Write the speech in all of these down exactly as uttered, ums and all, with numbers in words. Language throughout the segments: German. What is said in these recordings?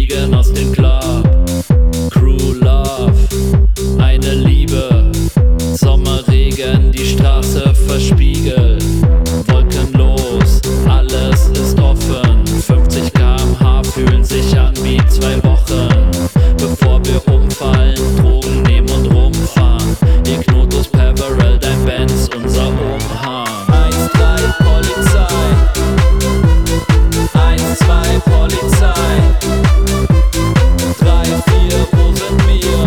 fliegen aus dem Club. Crew Love, eine Liebe. Sommerregen, die Straße verspiegelt. Wolkenlos, alles ist offen. fünfzig Kilometer pro Stunde fühlen sich an wie zwei Wochen. Bevor wir umfallen, Drogen nehmen und rumfahren. Ignotus Peverell, dein Benz, unser Umhang. eins drei Polizei, eins zwei Polizei, drei vier, wo sind wir?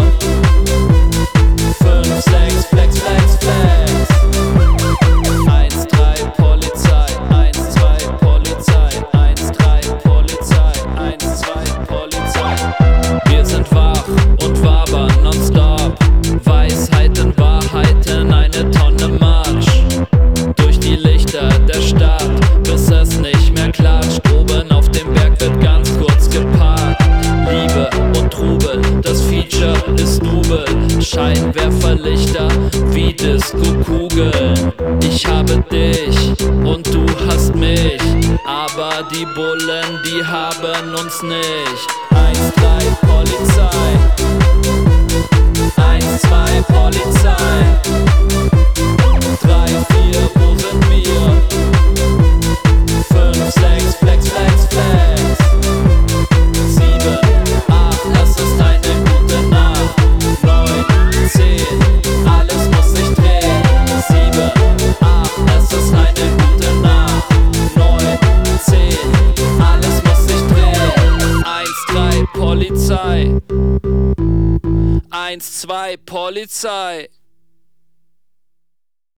fünf sechs, Flex, Flex, Flex. eins drei Polizei, eins zwei Polizei, eins drei Polizei, eins zwei Polizei. Wir sind wach und wabern nonstop. Weisheiten, Wahrheiten, eine Tonne Marsch. Durch die Lichter der Stadt, bis es nicht mehr klatscht. Oben auf dem Berg wird ganz kurz geparkt. Liebe und Trubel, das Feature ist Nubel. Scheinwerferlichter wie Disco-Kugeln. Ich habe dich und du hast mich, aber die Bullen, die haben uns nicht. eins drei Polizei, eins zwei Polizei, drei vier, wo sind wir? fünf sechs, Flex, Flex, Flex. sieben acht, es ist eine gute Nacht. neun zehn, alles muss sich drehen. sieben acht, es ist eine gute Nacht. neun zehn, alles muss sich drehen. eins drei Polizei, eins zwei Polizei.